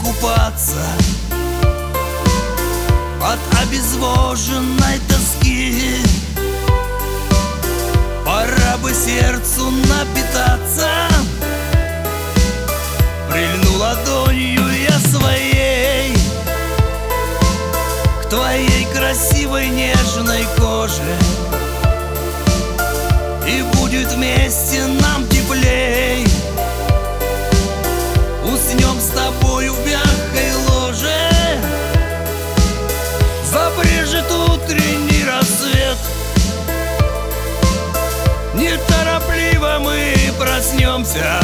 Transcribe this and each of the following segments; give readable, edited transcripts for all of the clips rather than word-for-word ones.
купаться от обезвоженной тоски. Пора бы сердцу напитаться. Прильну ладонью я своей к твоей красивой нежной коже, и будет вместе нам теплей. Уснем с тобой в мягкой ложе, забрежет утренний рассвет. Неторопливо мы проснемся,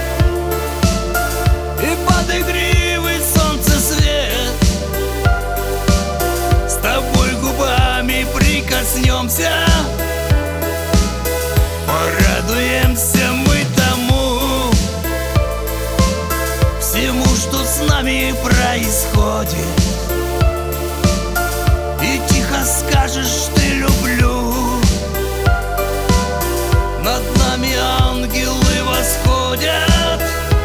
и под игривый солнцесвет с тобой губами прикоснемся. Порадуемся мы тому всему, что с нами происходит, и тихо скажешь ты люблю. Над нами ангелы восходят.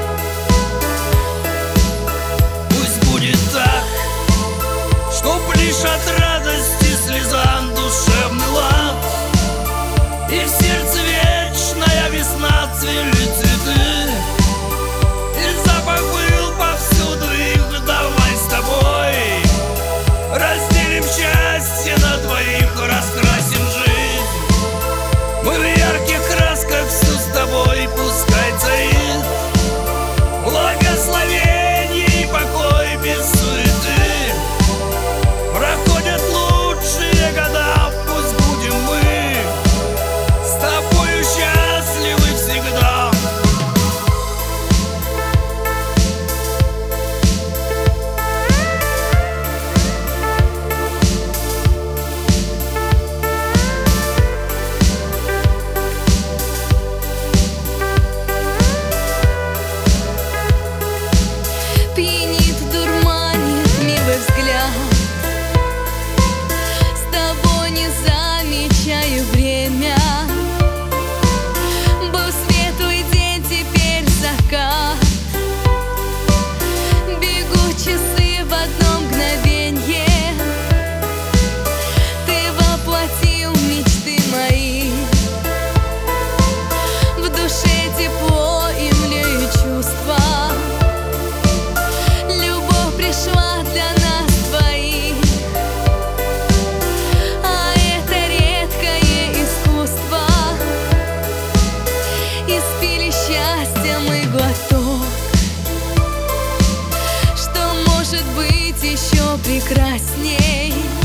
Пусть будет так, чтоб лишь от радости слезам душевный лад, и в сердце вечная весна цвели цветы, и запах был повсюду их. Давай с тобой разделим счастье на двоих, раскрасим жизнь мы в ярких красках, всю с тобой пускай царит благословение и покой без суеты. Проходят лучшие года, пусть будем мы с тобою счастливы всегда. Пьянит, дурманит милый взгляд, с тобой не замечаю время. Был светлый день, теперь закат. Бегут часы в одно мгновенье. Ты воплотил мечты мои. В душе тепло и млеют чувства. Пришла для нас двоих, а это редкое искусство. Испили счастье мы глоток, что может быть еще прекрасней.